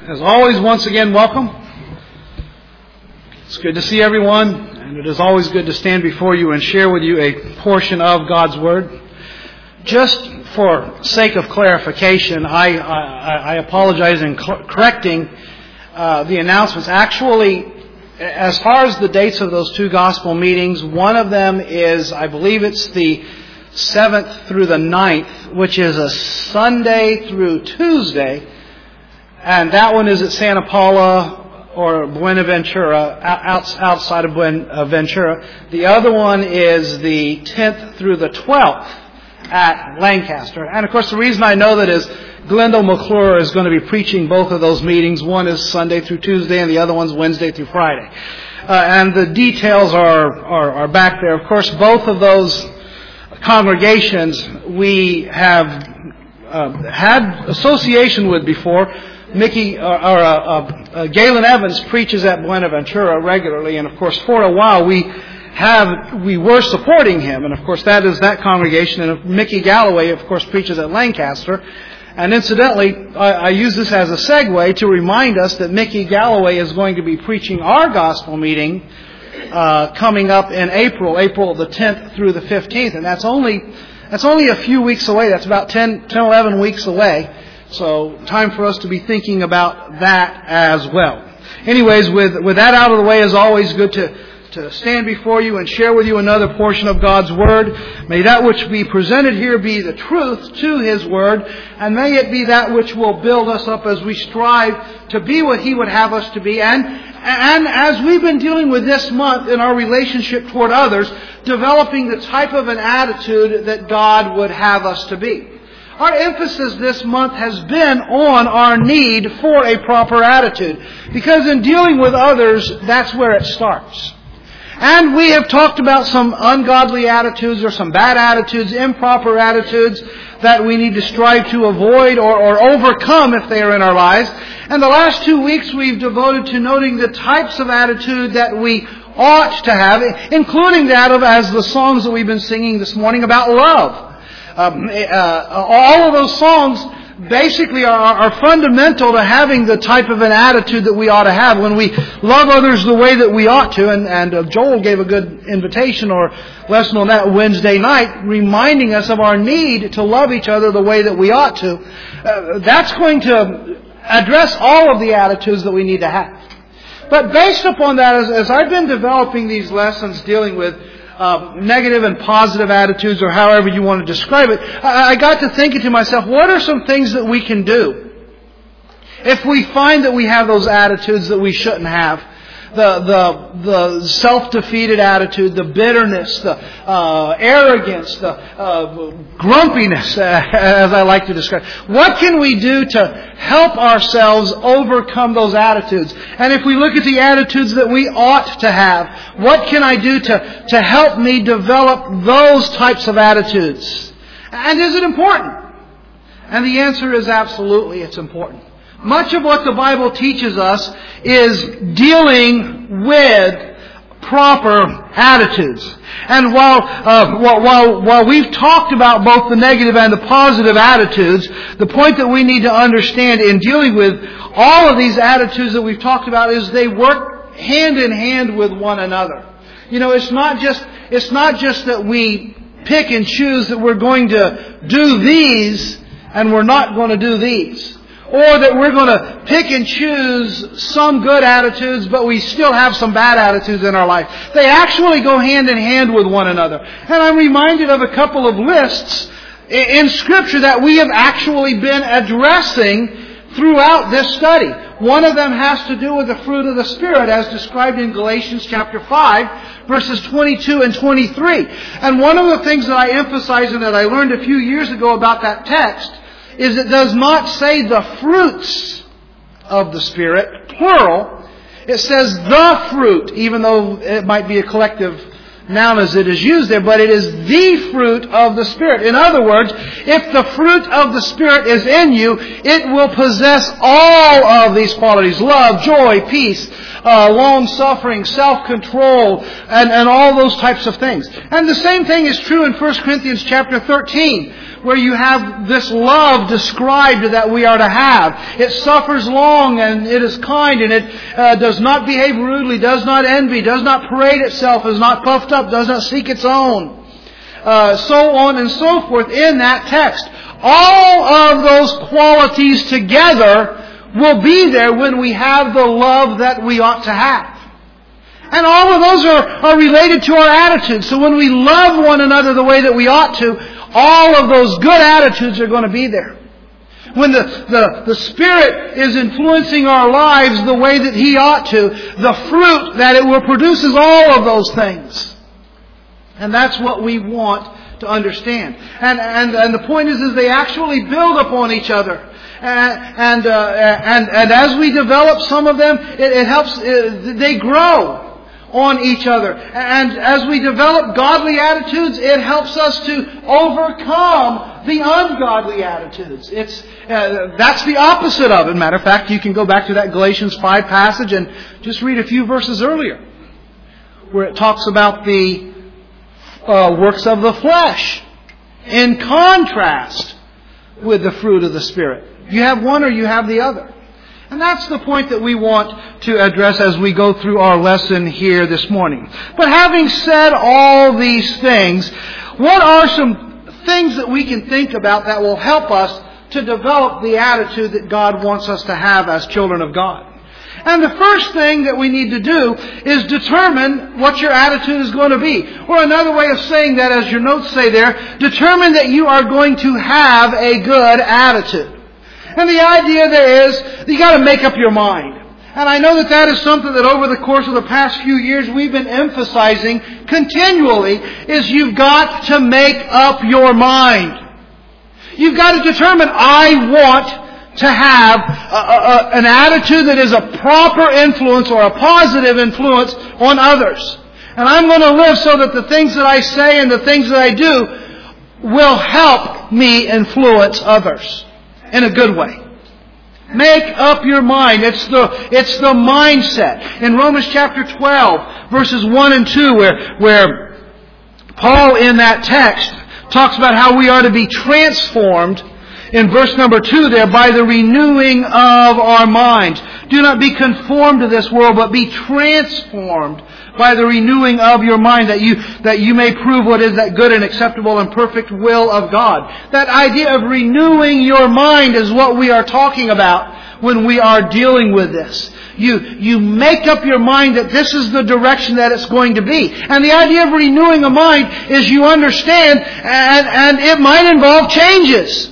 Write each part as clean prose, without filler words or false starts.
As always, once again, welcome. It's good to see everyone, and it is always good to stand before you and share with you a portion of God's Word. Just for sake of clarification, I apologize in correcting the announcements. Actually, as far as the dates of those two gospel meetings, one of them is, I believe it's the 7th through the 9th, which is a Sunday through Tuesday. And that one is at Santa Paula or Buenaventura, outside of Buenaventura. The other one is the 10th through the 12th at Lancaster. And of course, the reason I know that is Glendale McClure is going to be preaching both of those meetings. One is Sunday through Tuesday, and the other one's Wednesday through Friday. And the details are back there. Of course, both of those congregations we have had association with before. Galen Evans preaches at Buenaventura regularly, and of course for a while we were supporting him, and of course that is that congregation. And Mickey Galloway, of course, preaches at Lancaster. And incidentally, I use this as a segue to remind us that Mickey Galloway is going to be preaching our gospel meeting coming up in April the 10th through the 15th, and that's only a few weeks away. That's about 11 weeks away. So time for us to be thinking about that as well. Anyways, with that out of the way, as always, good to stand before you and share with you another portion of God's Word. May that which be presented here be the truth to His Word, and may it be that which will build us up as we strive to be what He would have us to be. And as we've been dealing with this month in our relationship toward others, developing the type of an attitude that God would have us to be. Our emphasis this month has been on our need for a proper attitude, because in dealing with others, that's where it starts. And we have talked about some ungodly attitudes or some bad attitudes, improper attitudes that we need to strive to avoid or overcome if they are in our lives. And the last 2 weeks we've devoted to noting the types of attitude that we ought to have, including that of, as the songs that we've been singing this morning, about love. All of those songs basically are fundamental to having the type of an attitude that we ought to have when we love others the way that we ought to. And Joel gave a good invitation or lesson on that Wednesday night, reminding us of our need to love each other the way that we ought to. That's going to address all of the attitudes that we need to have. But based upon that, as I've been developing these lessons dealing with negative and positive attitudes, or however you want to describe it, I got to thinking to myself, what are some things that we can do if we find that we have those attitudes that we shouldn't have? The self-defeated attitude, the bitterness, the arrogance, the grumpiness, as I like to describe. What can we do to help ourselves overcome those attitudes? And if we look at the attitudes that we ought to have, what can I do to help me develop those types of attitudes? And is it important? And the answer is absolutely, it's important. Much of what the Bible teaches us is dealing with proper attitudes. And while we've talked about both the negative and the positive attitudes, the point that we need to understand in dealing with all of these attitudes that we've talked about is they work hand in hand with one another. You know, it's not just that we pick and choose that we're going to do these and we're not going to do these. Or that we're going to pick and choose some good attitudes, but we still have some bad attitudes in our life. They actually go hand in hand with one another. And I'm reminded of a couple of lists in Scripture that we have actually been addressing throughout this study. One of them has to do with the fruit of the Spirit, as described in Galatians chapter 5, verses 22 and 23. And one of the things that I emphasize and that I learned a few years ago about that text is it does not say the fruits of the Spirit, plural. It says the fruit, even though it might be a collective noun as it is used there, but it is the fruit of the Spirit. In other words, if the fruit of the Spirit is in you, it will possess all of these qualities: love, joy, peace, long-suffering, self-control, and all those types of things. And the same thing is true in 1 Corinthians chapter 13, where you have this love described that we are to have. It suffers long, and it is kind, and it does not behave rudely, does not envy, does not parade itself, is not puffed up, does not seek its own. So on and so forth in that text. All of those qualities together will be there when we have the love that we ought to have. And all of those are related to our attitudes. So when we love one another the way that we ought to, all of those good attitudes are going to be there. When the Spirit is influencing our lives the way that He ought to, the fruit that it will produce is all of those things. And that's what we want to understand. And the point is they actually build upon each other. And as we develop some of them, it helps, they grow on each other. And as we develop godly attitudes, it helps us to overcome the ungodly attitudes. That's the opposite of it. Matter of fact, you can go back to that Galatians 5 passage and just read a few verses earlier, where it talks about the works of the flesh in contrast with the fruit of the Spirit. You have one or you have the other. And that's the point that we want to address as we go through our lesson here this morning. But having said all these things, what are some things that we can think about that will help us to develop the attitude that God wants us to have as children of God? And the first thing that we need to do is determine what your attitude is going to be. Or another way of saying that, as your notes say there, determine that you are going to have a good attitude. And the idea there is, you got to make up your mind. And I know that is something that over the course of the past few years we've been emphasizing continually, is you've got to make up your mind. You've got to determine, I want to have an attitude that is a proper influence or a positive influence on others. And I'm going to live so that the things that I say and the things that I do will help me influence others in a good way. Make up your mind. It's the mindset. In Romans chapter 12, verses 1 and 2, where Paul in that text talks about how we are to be transformed, in verse number 2 there, by the renewing of our minds. Do not be conformed to this world, but be transformed by the renewing of your mind, that you may prove what is that good and acceptable and perfect will of God. That idea of renewing your mind is what we are talking about when we are dealing with this. You make up your mind that this is the direction that it's going to be. And the idea of renewing a mind is you understand, and it might involve changes.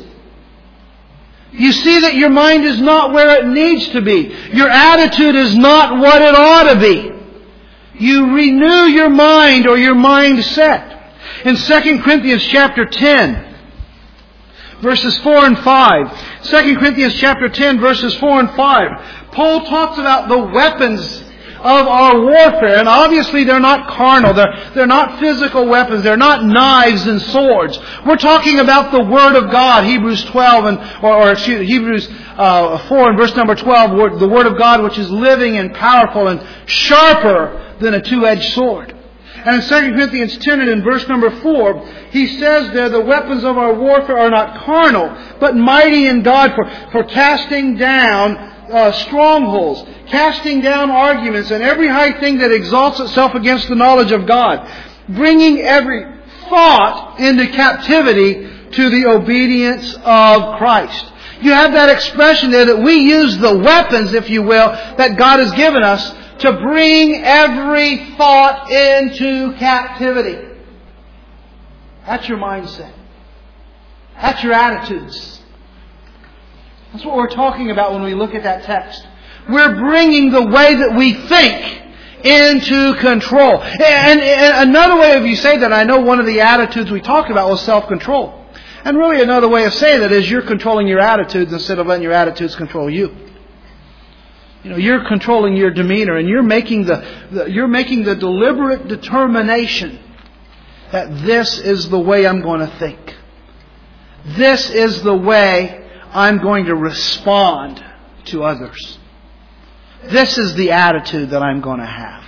You see that your mind is not where it needs to be. Your attitude is not what it ought to be. You renew your mind or your mindset. In 2 Corinthians chapter 10, verses 4 and 5. 2 Corinthians chapter 10, verses 4 and 5. Paul talks about the weapons of our warfare. And obviously they're not carnal. They're not physical weapons. They're not knives and swords. We're talking about the Word of God. Hebrews 12 Hebrews 4 and verse number 12. The Word of God, which is living and powerful and sharper than a two-edged sword. And in 2 Corinthians 10 and in verse number 4, he says there, the weapons of our warfare are not carnal, but mighty in God for casting down strongholds, casting down arguments and every high thing that exalts itself against the knowledge of God, bringing every thought into captivity to the obedience of Christ. You have that expression there that we use the weapons, if you will, that God has given us to bring every thought into captivity. That's your mindset. That's your attitudes. That's what we're talking about when we look at that text. We're bringing the way that we think into control. And another way of you say that, I know one of the attitudes we talked about was self-control. And really another way of saying that is you're controlling your attitudes instead of letting your attitudes control you. You're controlling your demeanor, and you're making the deliberate determination that this is the way I'm going to think. This is the way I'm going to respond to others. This is the attitude that I'm going to have.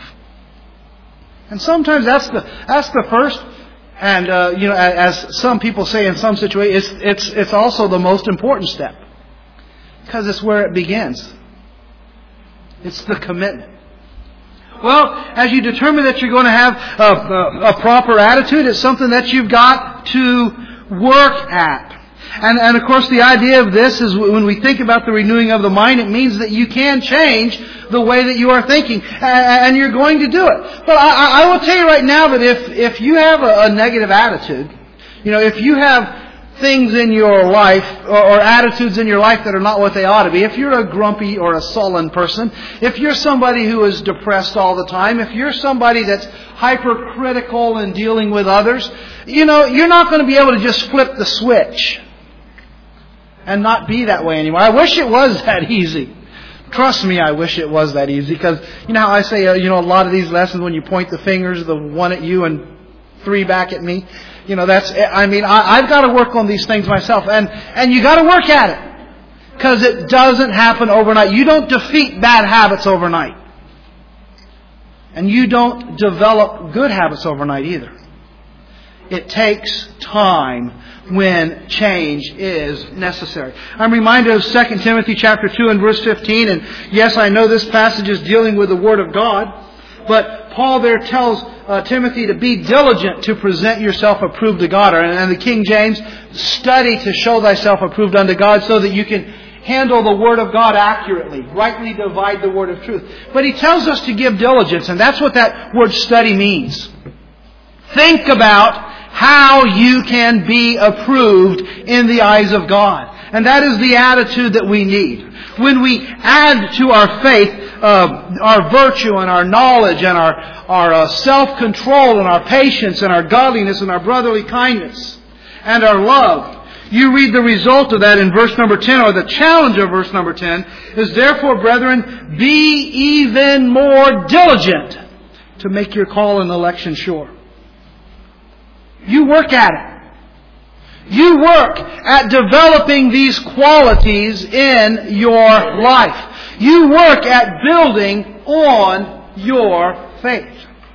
And sometimes that's the first, and as some people say in some situations, it's also the most important step, because it's where it begins. It's the commitment. Well, as you determine that you're going to have a proper attitude, it's something that you've got to work at. And of course the idea of this is when we think about the renewing of the mind, it means that you can change the way that you are thinking. And you're going to do it. But I will tell you right now that if you have a negative attitude, if you have things in your life or attitudes in your life that are not what they ought to be, if you're a grumpy or a sullen person, if you're somebody who is depressed all the time, if you're somebody that's hypercritical in dealing with others, you're not going to be able to just flip the switch and not be that way anymore. I wish it was that easy. Trust me, I wish it was that easy. Because, how I say, a lot of these lessons, when you point the fingers, the one at you and 3 back at me, I've got to work on these things myself. And you got to work at it. Because it doesn't happen overnight. You don't defeat bad habits overnight. And you don't develop good habits overnight either. It takes time when change is necessary. I'm reminded of 2 Timothy chapter 2 and verse 15. And yes, I know this passage is dealing with the Word of God. But Paul there tells Timothy to be diligent to present yourself approved to God. And the King James, study to show thyself approved unto God, so that you can handle the Word of God accurately, rightly divide the word of truth. But he tells us to give diligence, and that's what that word study means. Think about how you can be approved in the eyes of God. And that is the attitude that we need. When we add to our faith our virtue and our knowledge and our self-control and our patience and our godliness and our brotherly kindness and our love, you read the result of that in verse number 10, or the challenge of verse number 10 is, therefore, brethren, be even more diligent to make your call and election sure. You work at it. You work at developing these qualities in your life. You work at building on your faith.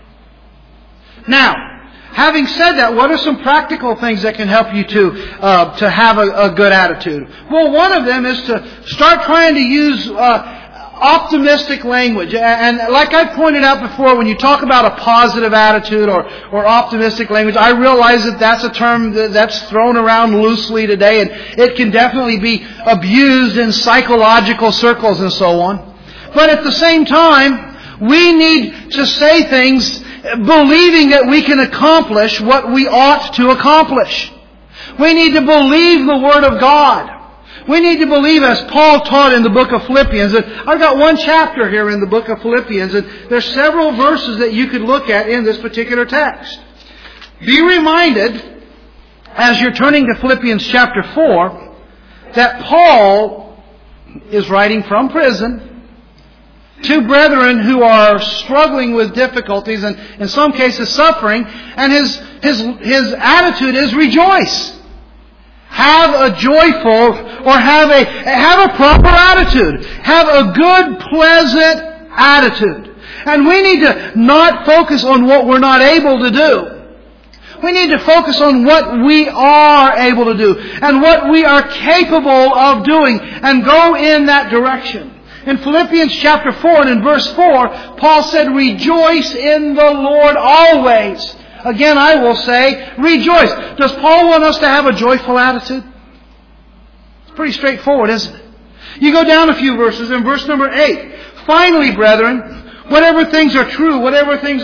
Now, having said that, what are some practical things that can help you to have a good attitude? Well, one of them is to start trying to use optimistic language. And like I pointed out before, when you talk about a positive attitude or optimistic language, I realize that that's a term that's thrown around loosely today, and it can definitely be abused in psychological circles and so on. But at the same time, we need to say things believing that we can accomplish what we ought to accomplish. We need to believe the Word of God. We need to believe, as Paul taught in the book of Philippians. And I've got one chapter here in the book of Philippians, and there's several verses that you could look at in this particular text. Be reminded, as you're turning to Philippians chapter 4, that Paul is writing from prison to brethren who are struggling with difficulties and in some cases suffering, and his attitude is rejoice. Have a joyful, or have a proper attitude. Have a good, pleasant attitude. And we need to not focus on what we're not able to do. We need to focus on what we are able to do and what we are capable of doing, and go in that direction. In Philippians chapter 4 and in verse 4, Paul said, rejoice in the Lord always. Again, I will say, rejoice. Does Paul want us to have a joyful attitude? It's pretty straightforward, isn't it? You go down a few verses in verse number 8. Finally, brethren, whatever things are true, whatever things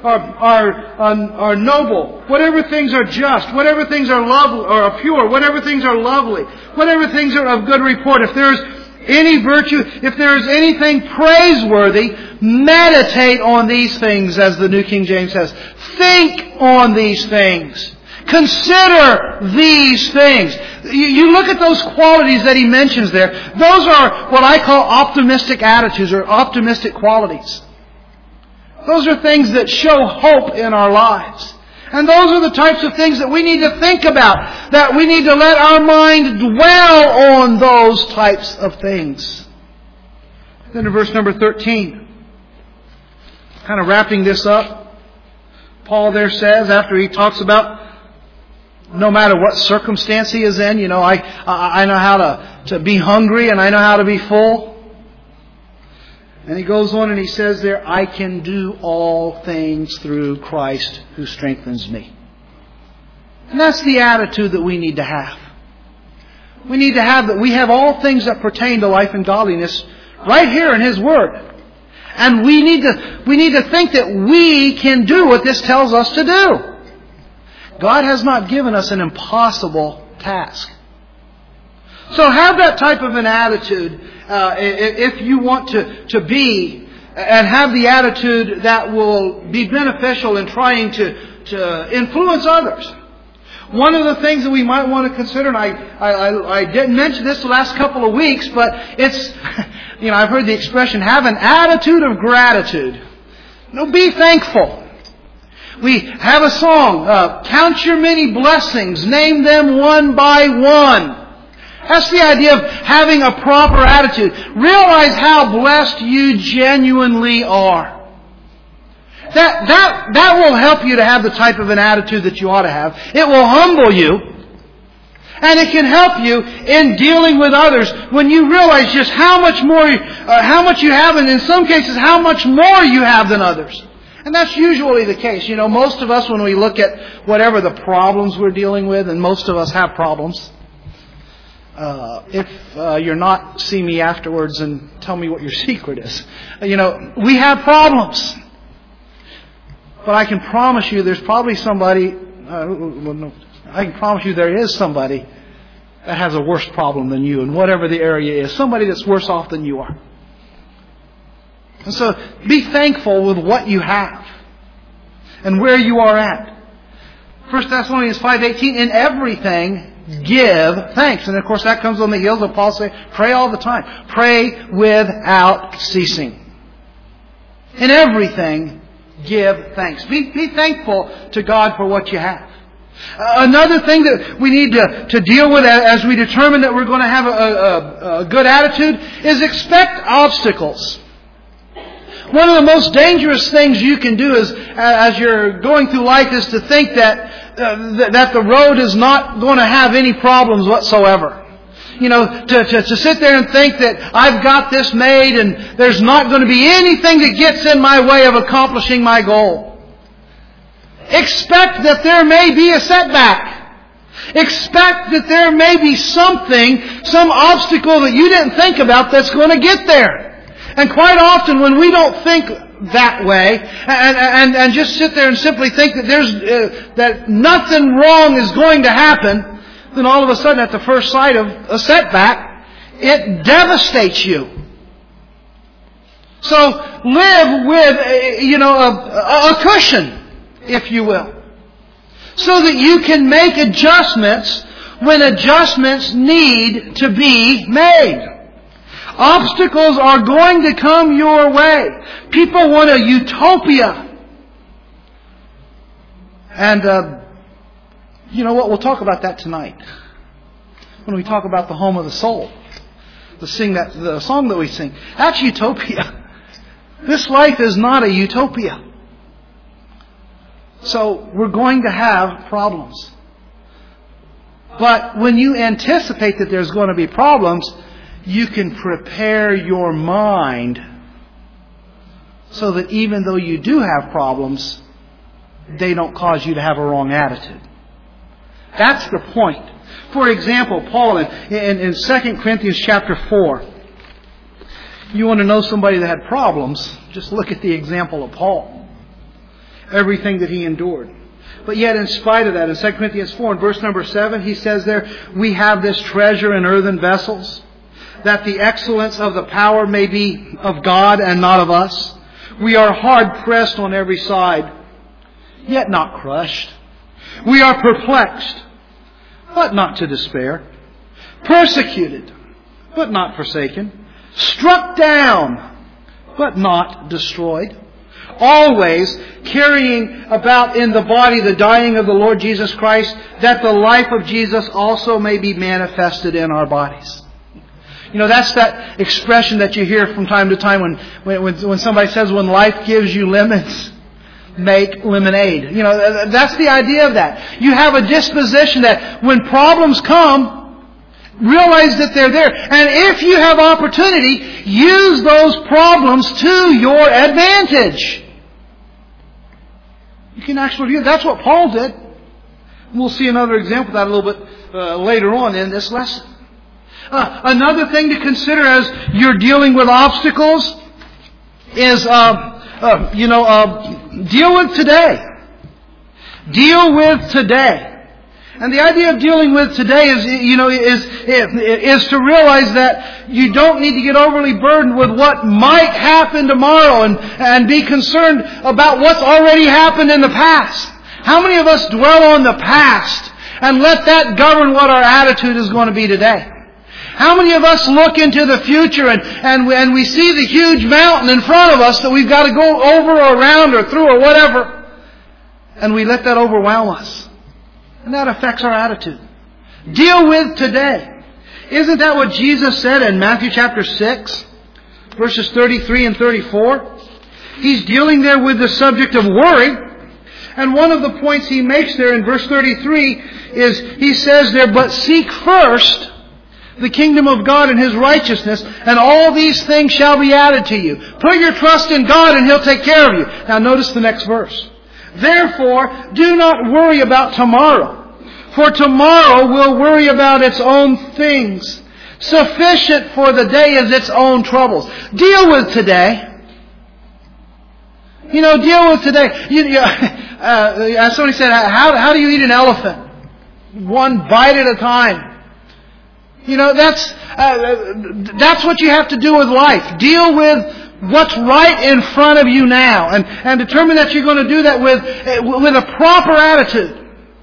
are noble, whatever things are just, whatever things are lovely or are pure, whatever things are lovely, whatever things are of good report, if there is any virtue, if there is anything praiseworthy, meditate on these things, as the New King James says. Think on these things. Consider these things. You look at those qualities that he mentions there. Those are what I call optimistic attitudes or optimistic qualities. Those are things that show hope in our lives. And those are the types of things that we need to think about. That we need to let our mind dwell on those types of things. Then in verse number 13, kind of wrapping this up, Paul there says, after he talks about no matter what circumstance he is in, I know how to be hungry and I know how to be full. And he goes on and he says there, I can do all things through Christ who strengthens me. And that's the attitude that we need to have. We need to have that we have all things that pertain to life and godliness right here in His Word. And we need to think that we can do what this tells us to do. God has not given us an impossible task. So have that type of an attitude if you want to be and have the attitude that will be beneficial in trying to influence others. One of the things that we might want to consider, and I didn't mention this the last couple of weeks, but it's, I've heard the expression, have an attitude of gratitude. Be thankful. We have a song, count your many blessings, name them one by one. That's the idea of having a proper attitude. Realize how blessed you genuinely are. That will help you to have the type of an attitude that you ought to have. It will humble you. And it can help you in dealing with others when you realize just how much you have, and in some cases how much more you have than others. And that's usually the case. Most of us, when we look at whatever the problems we're dealing with, and most of us have problems, if you're not, see me afterwards and tell me what your secret is. We have problems. But I can promise you there's probably somebody, I can promise you there is somebody that has a worse problem than you, in whatever the area is. Somebody that's worse off than you are. And so be thankful with what you have and where you are at. 1 Thessalonians 5:18, in everything give thanks. And of course that comes on the heels of Paul saying, pray all the time. Pray without ceasing. In everything give thanks. Be thankful to God for what you have. Another thing that we need to deal with as we determine that we're going to have a good attitude is expect obstacles. One of the most dangerous things you can do is, as you're going through life, is to think that the road is not going to have any problems whatsoever. To sit there and think that I've got this made and there's not going to be anything that gets in my way of accomplishing my goal. Expect that there may be a setback. Expect that there may be some obstacle that you didn't think about that's going to get there. And quite often when we don't think that way and just sit there and simply think that that nothing wrong is going to happen, then all of a sudden at the first sight of a setback, it devastates you. So live with a cushion, if you will, so that you can make adjustments when adjustments need to be made. Obstacles are going to come your way. People want a utopia. And you know what? We'll talk about that tonight when we talk about the home of the soul. The song that we sing. That's utopia. This life is not a utopia. So we're going to have problems. But when you anticipate that there's going to be problems, you can prepare your mind so that even though you do have problems, they don't cause you to have a wrong attitude. That's the point. For example, Paul in 2 Corinthians chapter 4, you want to know somebody that had problems, just look at the example of Paul. Everything that he endured. But yet in spite of that, in 2 Corinthians 4, in verse number 7, he says there, we have this treasure in earthen vessels, that the excellence of the power may be of God and not of us. We are hard pressed on every side, yet not crushed. We are perplexed, but not to despair. Persecuted, but not forsaken. Struck down, but not destroyed. Always carrying about in the body the dying of the Lord Jesus Christ, that the life of Jesus also may be manifested in our bodies. You know, that's that expression that you hear from time to time when somebody says, when life gives you lemons, make lemonade. You know, that's the idea of that. You have a disposition that when problems come, realize that they're there. And if you have opportunity, use those problems to your advantage. You can actually do that. That's what Paul did. We'll see another example of that a little bit later on in this lesson. Another thing to consider as you're dealing with obstacles is, deal with today. Deal with today. And the idea of dealing with today is to realize that you don't need to get overly burdened with what might happen tomorrow and be concerned about what's already happened in the past. How many of us dwell on the past and let that govern what our attitude is going to be today? How many of us look into the future and we see the huge mountain in front of us that we've got to go over or around or through or whatever, and we let that overwhelm us? And that affects our attitude. Deal with today. Isn't that what Jesus said in Matthew chapter 6, verses 33 and 34? He's dealing there with the subject of worry. And one of the points he makes there in verse 33 is, he says there, but seek first the kingdom of God and His righteousness, and all these things shall be added to you. Put your trust in God and He'll take care of you. Now notice the next verse. Therefore, do not worry about tomorrow, for tomorrow will worry about its own things. Sufficient for the day is its own troubles. Deal with today. Deal with today. As somebody said, how do you eat an elephant? One bite at a time. That's what you have to do with life. Deal with what's right in front of you now, and determine that you're going to do that with a proper attitude.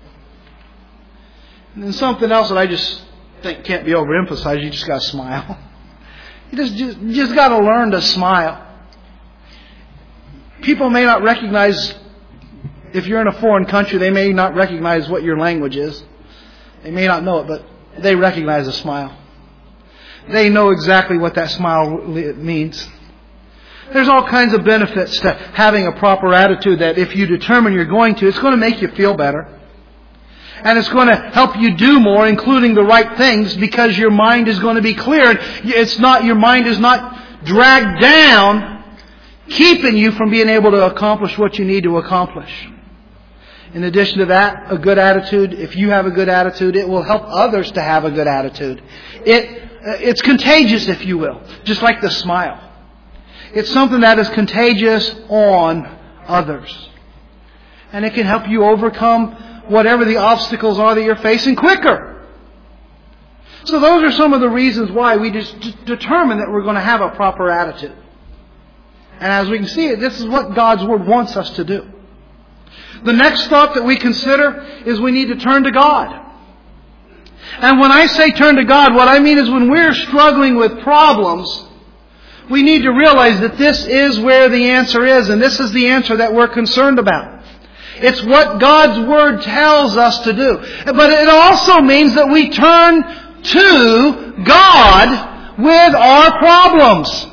And then something else that I just think can't be overemphasized, you just got to smile. You just got to learn to smile. People may not recognize, if you're in a foreign country, they may not recognize what your language is. They may not know it, but they recognize a smile. They know exactly what that smile means. There's all kinds of benefits to having a proper attitude that if you determine you're going to, it's going to make you feel better. And it's going to help you do more, including the right things, because your mind is going to be clear. Your mind is not dragged down, keeping you from being able to accomplish what you need to accomplish. In addition to that, a good attitude, if you have a good attitude, it will help others to have a good attitude. It's contagious, if you will, just like the smile. It's something that is contagious on others. And it can help you overcome whatever the obstacles are that you're facing quicker. So those are some of the reasons why we just determine that we're going to have a proper attitude. And as we can see, this is what God's Word wants us to do. The next thought that we consider is we need to turn to God. And when I say turn to God, what I mean is when we're struggling with problems, we need to realize that this is where the answer is, and this is the answer that we're concerned about. It's what God's Word tells us to do. But it also means that we turn to God with our problems.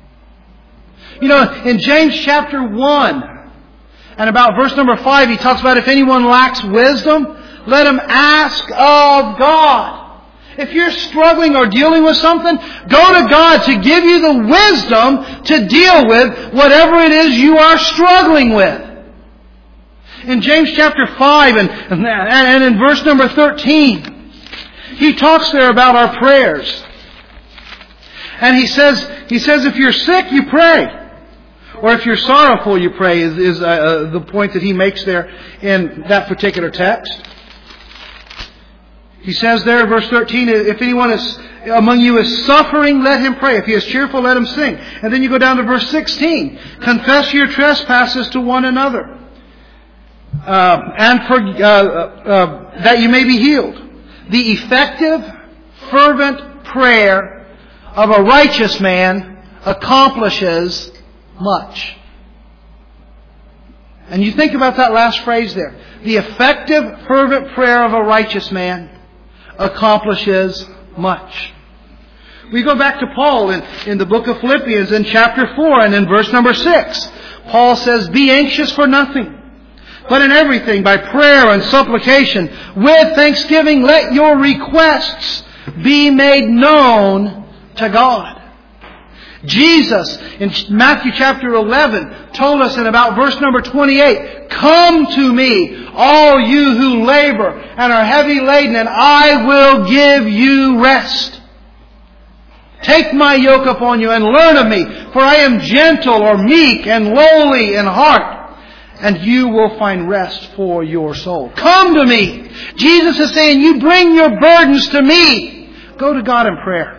In James chapter 1, and about verse number 5, he talks about if anyone lacks wisdom, let him ask of God. If you're struggling or dealing with something, go to God to give you the wisdom to deal with whatever it is you are struggling with. In James chapter 5 and in verse number 13, he talks there about our prayers. And he says if you're sick, you pray. Or if you're sorrowful, you pray, is the point that he makes there in that particular text. He says there in verse 13, if anyone among you is suffering, let him pray. If he is cheerful, let him sing. And then you go down to verse 16. Confess your trespasses to one another. that you may be healed. The effective, fervent prayer of a righteous man accomplishes much. And you think about that last phrase there. The effective, fervent prayer of a righteous man accomplishes much. We go back to Paul in the book of Philippians in chapter 4 and in verse number 6. Paul says, "Be anxious for nothing, but in everything, by prayer and supplication, with thanksgiving, let your requests be made known to God." Jesus, in Matthew chapter 11, told us in about verse number 28, "Come to me, all you who labor and are heavy laden, and I will give you rest. Take my yoke upon you and learn of me, for I am gentle," or meek and lowly in heart, "and you will find rest for your soul." Come to me. Jesus is saying, you bring your burdens to me. Go to God in prayer.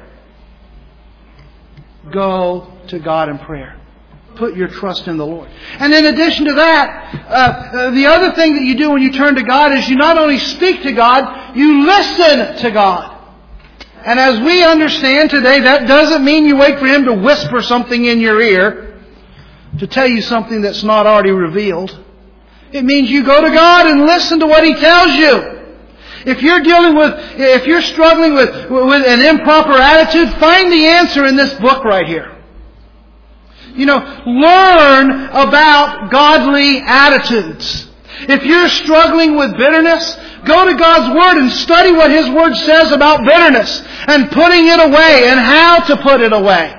Go to God in prayer. Put your trust in the Lord. And in addition to that, the other thing that you do when you turn to God is you not only speak to God, you listen to God. And as we understand today, that doesn't mean you wait for Him to whisper something in your ear to tell you something that's not already revealed. It means you go to God and listen to what He tells you. If you're struggling with an improper attitude, find the answer in this book right here. Learn about godly attitudes. If you're struggling with bitterness, go to God's Word and study what His Word says about bitterness and putting it away and how to put it away.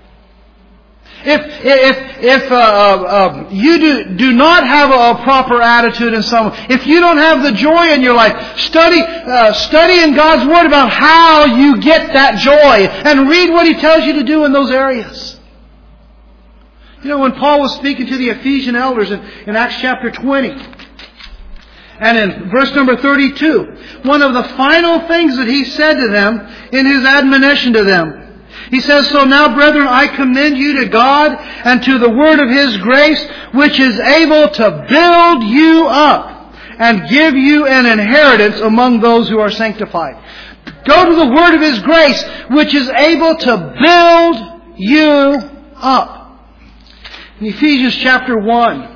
If you do not have a proper attitude in some, if you don't have the joy in your life, study in God's Word about how you get that joy and read what He tells you to do in those areas. When Paul was speaking to the Ephesian elders in Acts chapter 20, and in verse number 32, one of the final things that he said to them in his admonition to them, he says, "So now, brethren, I commend you to God and to the word of His grace, which is able to build you up and give you an inheritance among those who are sanctified." Go to the word of His grace, which is able to build you up. In Ephesians chapter 1,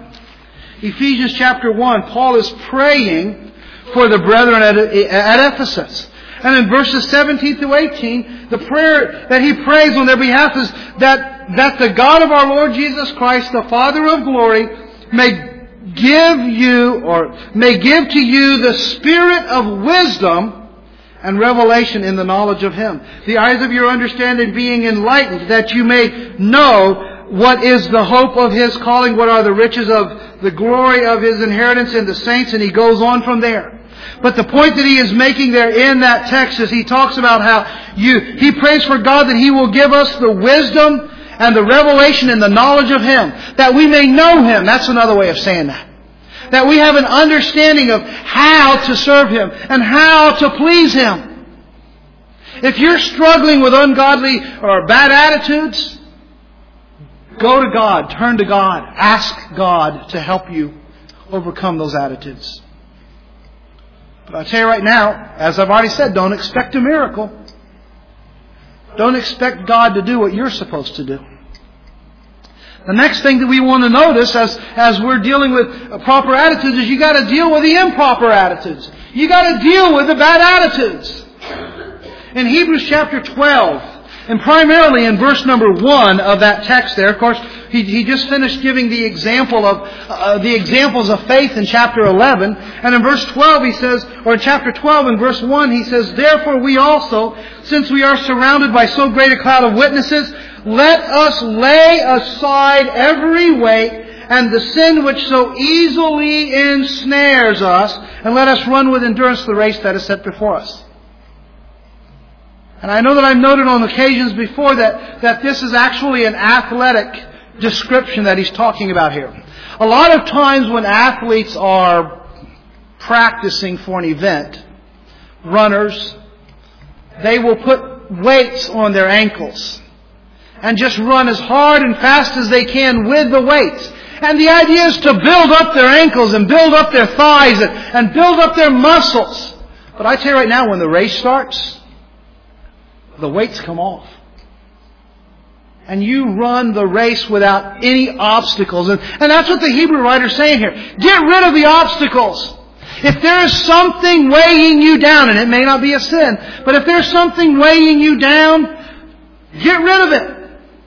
Paul is praying for the brethren at Ephesus. And in verses 17 through 18, the prayer that he prays on their behalf is that the God of our Lord Jesus Christ, the Father of glory, may give to you the spirit of wisdom and revelation in the knowledge of Him, the eyes of your understanding being enlightened, that you may know what is the hope of His calling, what are the riches of the glory of His inheritance in the saints, and he goes on from there. But the point that he is making there in that text is he talks about how he prays for God that He will give us the wisdom and the revelation and the knowledge of Him, that we may know Him. That's another way of saying that. That we have an understanding of how to serve Him and how to please Him. If you're struggling with ungodly or bad attitudes, go to God, turn to God, ask God to help you overcome those attitudes. But I'll tell you right now, as I've already said, don't expect a miracle. Don't expect God to do what you're supposed to do. The next thing that we want to notice as we're dealing with proper attitudes is you got to deal with the improper attitudes. You got to deal with the bad attitudes. In Hebrews chapter 12, and primarily in verse number 1 of that text there, of course, he just finished giving the example of the examples of faith in chapter 11. And in verse 12 he says, or in chapter 12 in verse 1 he says, "Therefore we also, since we are surrounded by so great a cloud of witnesses, let us lay aside every weight and the sin which so easily ensnares us, and let us run with endurance the race that is set before us." And I know that I've noted on occasions before that this is actually an athletic description that he's talking about here. A lot of times when athletes are practicing for an event, runners, they will put weights on their ankles and just run as hard and fast as they can with the weights. And the idea is to build up their ankles and build up their thighs and build up their muscles. But I tell you right now, when the race starts, the weights come off. And you run the race without any obstacles. And that's what the Hebrew writer's saying here. Get rid of the obstacles. If there is something weighing you down, and it may not be a sin, but if there's something weighing you down, get rid of it.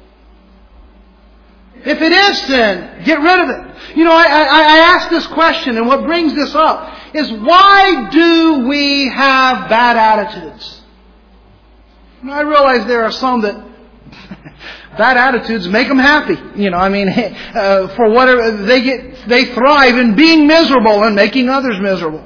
If it is sin, get rid of it. You know, I ask this question, and what brings this up is, why do we have bad attitudes? And I realize there are some that bad attitudes make them happy. You know, I mean, for whatever they thrive in being miserable and making others miserable.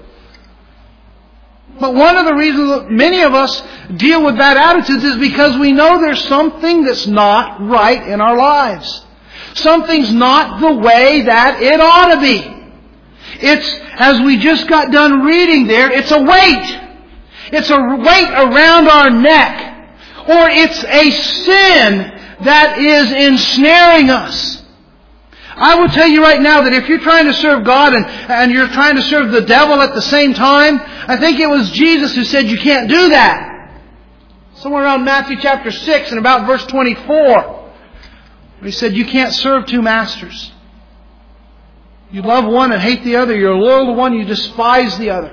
But one of the reasons that many of us deal with bad attitudes is because we know there's something that's not right in our lives. Something's not the way that it ought to be. It's, as we just got done reading there, it's a weight. It's a weight around our neck. Or it's a sin that is ensnaring us. I will tell you right now that if you're trying to serve God and you're trying to serve the devil at the same time, I think it was Jesus who said you can't do that. Somewhere around Matthew chapter 6 and about verse 24. He said you can't serve two masters. You love one and hate the other. You're loyal to one, you despise the other.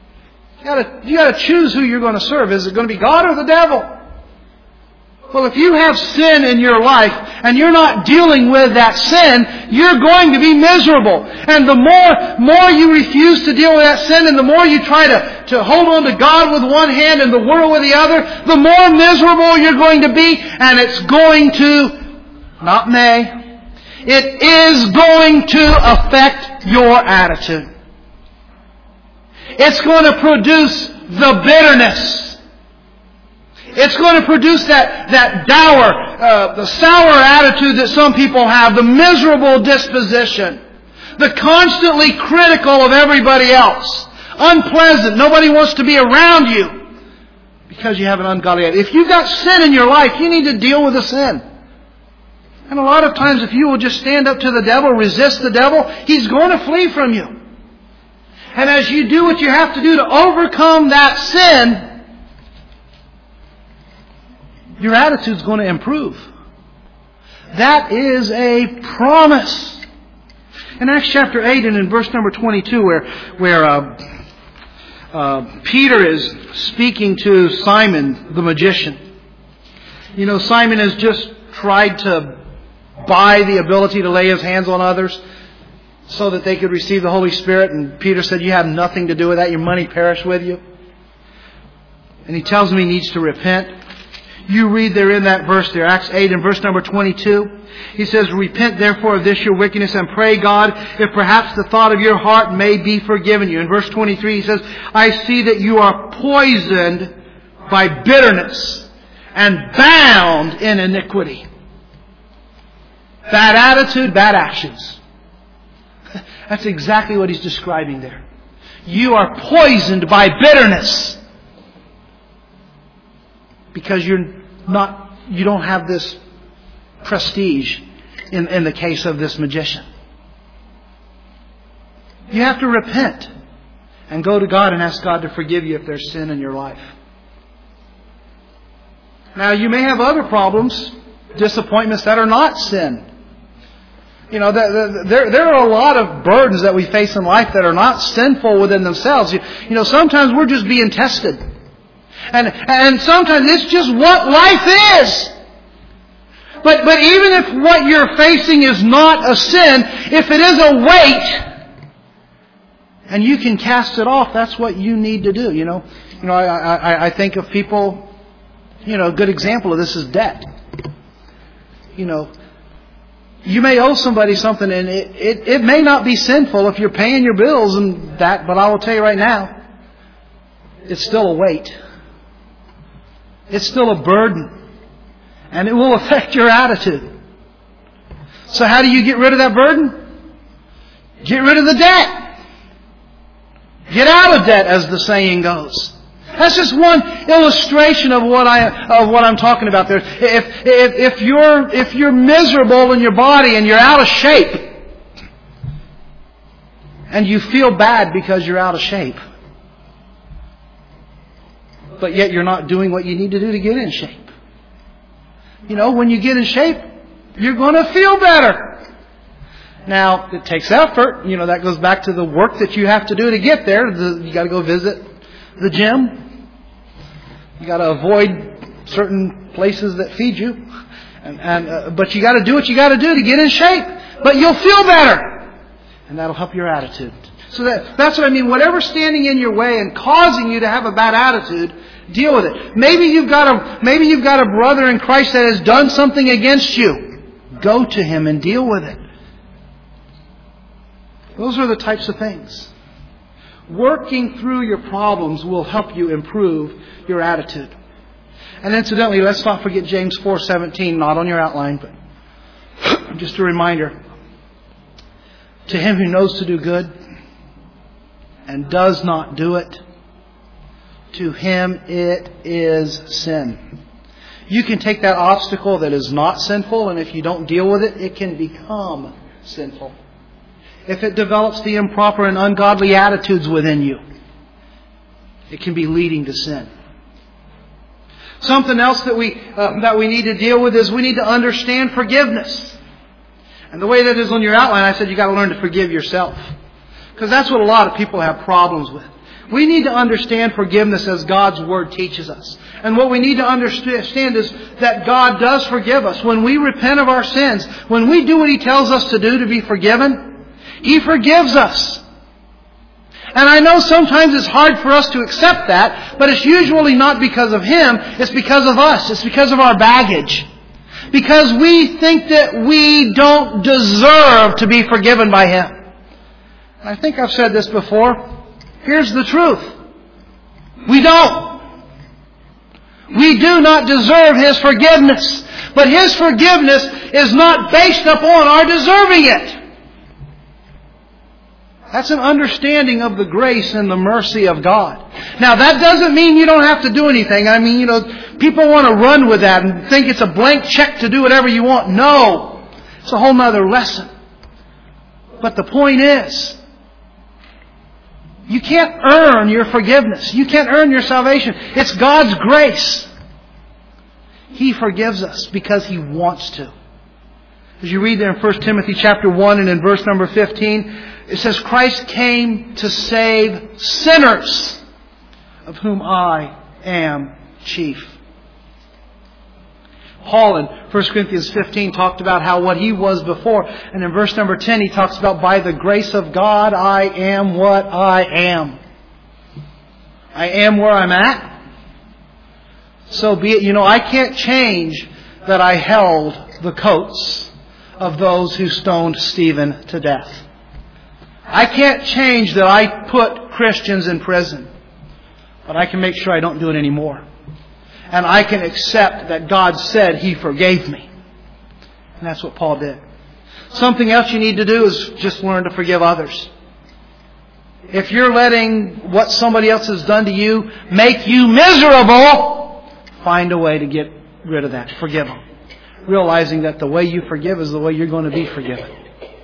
You got to choose who you're going to serve. Is it going to be God or the devil? Well, if you have sin in your life and you're not dealing with that sin, you're going to be miserable. And the more you refuse to deal with that sin and the more you try to hold on to God with one hand and the world with the other, the more miserable you're going to be. And it's going to, not may, it is going to affect your attitude. It's going to produce the bitterness. It's going to produce that dour, the sour attitude that some people have, the miserable disposition, the constantly critical of everybody else, unpleasant. Nobody wants to be around you because you have an ungodly attitude. If you've got sin in your life, you need to deal with the sin. And a lot of times, if you will just stand up to the devil, resist the devil, he's going to flee from you. And as you do what you have to do to overcome that sin, your attitude's going to improve. That is a promise. In Acts chapter 8 and in verse number 22 where Peter is speaking to Simon the magician. You know, Simon has just tried to buy the ability to lay his hands on others so that they could receive the Holy Spirit. And Peter said, you have nothing to do with that. Your money perish with you. And he tells him he needs to repent. You read there in that verse there, Acts 8 and verse number 22. He says, repent therefore of this your wickedness and pray God if perhaps the thought of your heart may be forgiven you. In verse 23 he says, I see that you are poisoned by bitterness and bound in iniquity. Bad attitude, bad actions. That's exactly what he's describing there. You are poisoned by bitterness. Because you don't have this prestige in the case of this magician. You have to repent and go to God and ask God to forgive you if there's sin in your life. Now, you may have other problems, disappointments that are not sin. You know, there are a lot of burdens that we face in life that are not sinful within themselves. You know, sometimes we're just being tested. And sometimes it's just what life is. But even if what you're facing is not a sin, if it is a weight, and you can cast it off, that's what you need to do. You know, I think of people. You know, a good example of this is debt. You know, you may owe somebody something, and it may not be sinful if you're paying your bills and that. But I will tell you right now, it's still a weight. It's still a burden. And it will affect your attitude. So how do you get rid of that burden? Get rid of the debt. Get out of debt, as the saying goes. That's just one illustration of what I'm talking about there. If you're miserable in your body and you're out of shape, and you feel bad because you're out of shape. But yet you're not doing what you need to do to get in shape. You know, when you get in shape, you're going to feel better. Now, it takes effort. You know, that goes back to the work that you have to do to get there. You got to go visit the gym. You got to avoid certain places that feed you. But you got to do what you got to do to get in shape. But you'll feel better. And that'll help your attitude. So that's what I mean. Whatever's standing in your way and causing you to have a bad attitude, deal with it. Maybe you've got a brother in Christ that has done something against you. Go to him and deal with it. Those are the types of things. Working through your problems will help you improve your attitude. And incidentally, let's not forget James 4:17, not on your outline, but just a reminder. To him who knows to do good and does not do it, to him it is sin. You can take that obstacle that is not sinful, and if you don't deal with it, it can become sinful. If it develops the improper and ungodly attitudes within you, it can be leading to sin. Something else that we need to deal with is we need to understand forgiveness. And the way that is on your outline, I said you got to learn to forgive yourself. Because that's what a lot of people have problems with. We need to understand forgiveness as God's Word teaches us. And what we need to understand is that God does forgive us. When we repent of our sins, when we do what He tells us to do to be forgiven, He forgives us. And I know sometimes it's hard for us to accept that, but it's usually not because of Him, it's because of us. It's because of our baggage. Because we think that we don't deserve to be forgiven by Him. I think I've said this before. Here's the truth. We don't. We do not deserve His forgiveness. But His forgiveness is not based upon our deserving it. That's an understanding of the grace and the mercy of God. Now, that doesn't mean you don't have to do anything. I mean, people want to run with that and think it's a blank check to do whatever you want. No. It's a whole nother lesson. But the point is, you can't earn your forgiveness. You can't earn your salvation. It's God's grace. He forgives us because He wants to. As you read there in 1 Timothy chapter 1 and in verse number 15, it says, Christ came to save sinners, of whom I am chief. Paul in 1 Corinthians 15 talked about how what he was before. And in verse number 10 he talks about, by the grace of God I am what I am. I am where I'm at. So be it. I can't change that I held the coats of those who stoned Stephen to death. I can't change that I put Christians in prison. But I can make sure I don't do it anymore. And I can accept that God said He forgave me. And that's what Paul did. Something else you need to do is just learn to forgive others. If you're letting what somebody else has done to you make you miserable, find a way to get rid of that. Forgive them. Realizing that the way you forgive is the way you're going to be forgiven.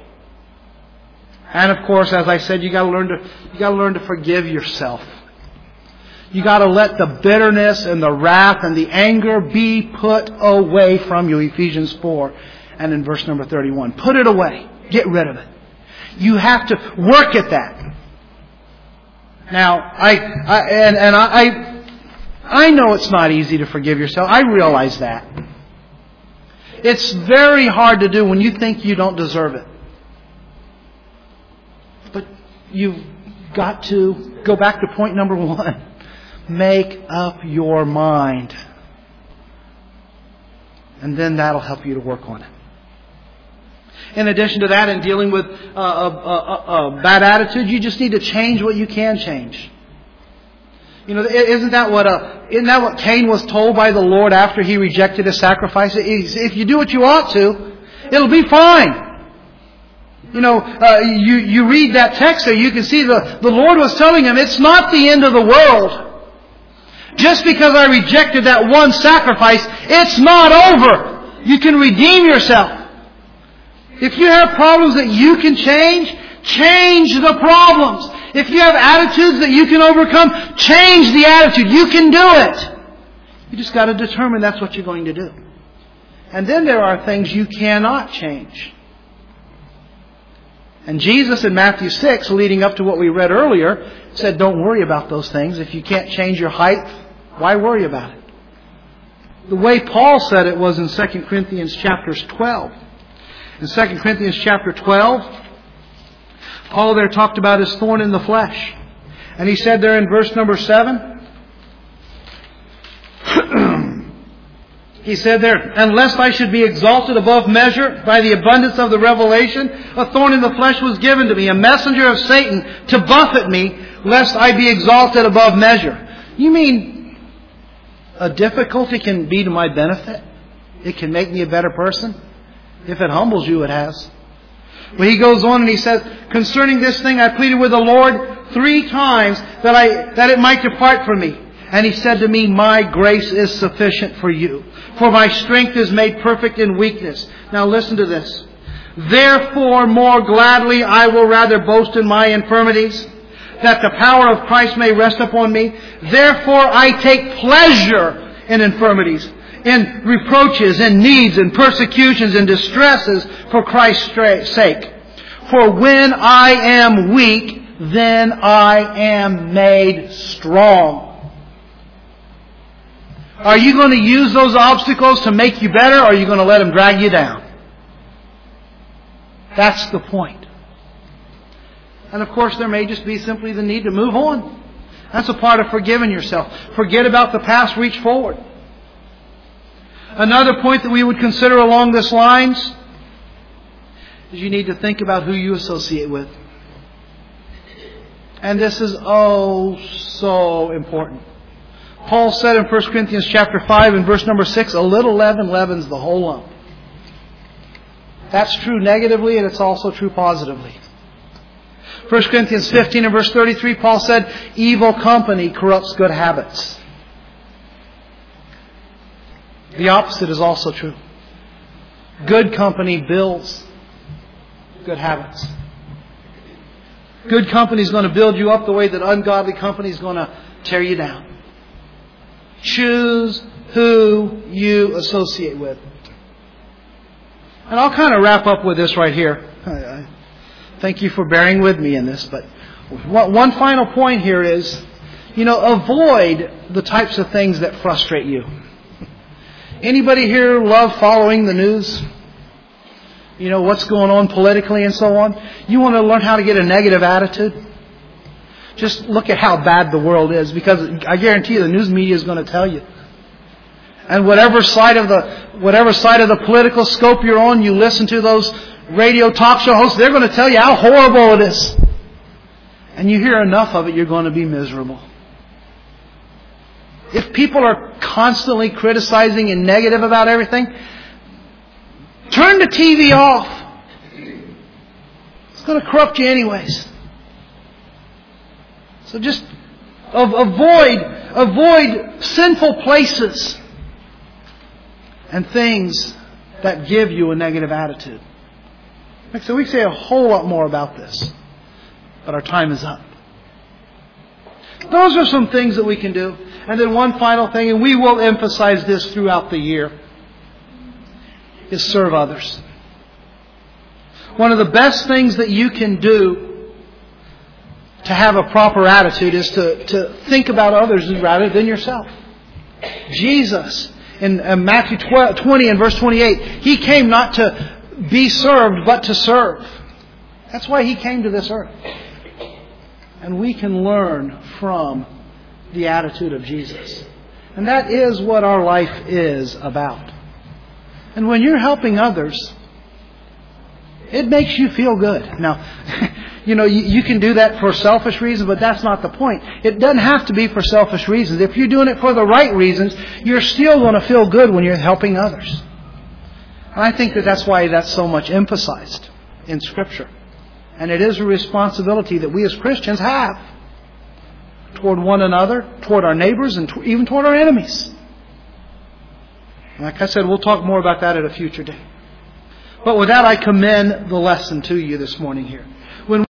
And of course, as I said, you got to learn to forgive yourself. You got to let the bitterness and the wrath and the anger be put away from you. Ephesians 4 and in verse number 31. Put it away. Get rid of it. You have to work at that. Now, I know it's not easy to forgive yourself. I realize that. It's very hard to do when you think you don't deserve it. But you've got to go back to point number 1. Make up your mind. And then that'll help you to work on it. In addition to that, in dealing with a bad attitude, you just need to change what you can change. Isn't that what Cain was told by the Lord after he rejected his sacrifice? If you do what you ought to, it'll be fine. You read that text there, you can see the Lord was telling him, it's not the end of the world. Just because I rejected that one sacrifice, it's not over. You can redeem yourself. If you have problems that you can change, Change the problems. If you have attitudes that you can overcome, change the attitude. You can do it. You just got to determine that's what you're going to do. And then there are things you cannot change. And Jesus in Matthew 6, leading up to what we read earlier, said, don't worry about those things. If you can't change your height, why worry about it? The way Paul said it was in 2 Corinthians chapter 12. In 2 Corinthians chapter 12, Paul there talked about his thorn in the flesh. And he said there in verse number 7, he said there, and lest I should be exalted above measure by the abundance of the revelation, a thorn in the flesh was given to me, a messenger of Satan to buffet me, lest I be exalted above measure. You mean a difficulty can be to my benefit? It can make me a better person? If it humbles you, it has. But he goes on and he says, concerning this thing I pleaded with the Lord 3 times that it might depart from me. And He said to me, my grace is sufficient for you, for my strength is made perfect in weakness. Now listen to this. Therefore more gladly I will rather boast in my infirmities, that the power of Christ may rest upon me. Therefore I take pleasure in infirmities, in reproaches, in needs, in persecutions, in distresses for Christ's sake. For when I am weak, then I am made strong. Are you going to use those obstacles to make you better, or are you going to let them drag you down? That's the point. And of course, there may just be simply the need to move on. That's a part of forgiving yourself. Forget about the past, reach forward. Another point that we would consider along this lines is you need to think about who you associate with. And this is so important. Paul said in 1 Corinthians chapter 5 and verse number 6, a little leaven leavens the whole lump. That's true negatively, and it's also true positively. 1 Corinthians 15 and verse 33, Paul said, evil company corrupts good habits. The opposite is also true. Good company builds good habits. Good company is going to build you up the way that ungodly company is going to tear you down. Choose who you associate with. And I'll kind of wrap up with this right here. Thank you for bearing with me in this. But one final point here is, avoid the types of things that frustrate you. Anybody here love following the news? What's going on politically and so on? You want to learn how to get a negative attitude? Just look at how bad the world is, because I guarantee you the news media is going to tell you. And whatever side of the political scope you're on, you listen to those radio talk show hosts, they're going to tell you how horrible it is. And you hear enough of it, you're going to be miserable. If people are constantly criticizing and negative about everything, turn the TV off. It's going to corrupt you anyways. So just avoid sinful places and things that give you a negative attitude. So we say a whole lot more about this, but our time is up. Those are some things that we can do. And then one final thing, and we will emphasize this throughout the year, is serve others. One of the best things that you can do to have a proper attitude is to think about others rather than yourself. Jesus, in Matthew 20 and verse 28, He came not to be served, but to serve. That's why He came to this earth. And we can learn from the attitude of Jesus. And that is what our life is about. And when you're helping others, it makes you feel good. Now, you can do that for selfish reasons, but that's not the point. It doesn't have to be for selfish reasons. If you're doing it for the right reasons, you're still going to feel good when you're helping others. And I think that's why that's so much emphasized in Scripture. And it is a responsibility that we as Christians have toward one another, toward our neighbors, and even toward our enemies. Like I said, we'll talk more about that at a future day. But with that, I commend the lesson to you this morning here.